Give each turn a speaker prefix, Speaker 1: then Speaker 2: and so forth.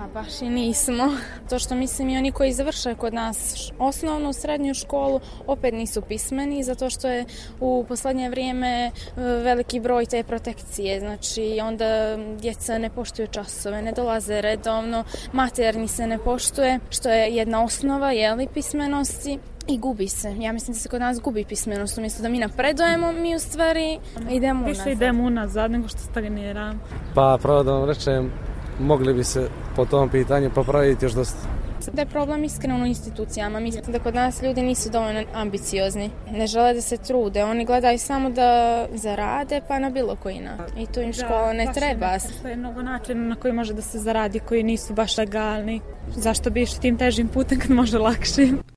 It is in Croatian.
Speaker 1: A baš i nismo. To što mislim i oni koji završaju kod nas osnovnu, srednju školu opet nisu pismeni zato što je u posljednje vrijeme veliki broj te protekcije. Znači onda djeca ne poštuju časove, ne dolaze redovno, maternji se ne poštuje, što je jedna osnova pismenosti. I gubi se. Ja mislim da se kod nas gubi pismenost. Umjesto da mi napredujemo, mi u stvari idemo unazad.
Speaker 2: Više idemo unazad nego što stagniramo.
Speaker 3: Pa pravo da vam rečem, mogli bi se po tom pitanju popraviti još dosta.
Speaker 1: Da je problem iskreno u institucijama. Mislim da kod nas ljudi nisu dovoljno ambiciozni. Ne žele da se trude. Oni gledaju samo da zarade pa na bilo koji način. I to im škola ne treba.
Speaker 2: Postoje mnogo načina na koji može da se zaradi koji nisu baš legalni. Zašto bi išli tim težim putem kad može lakše?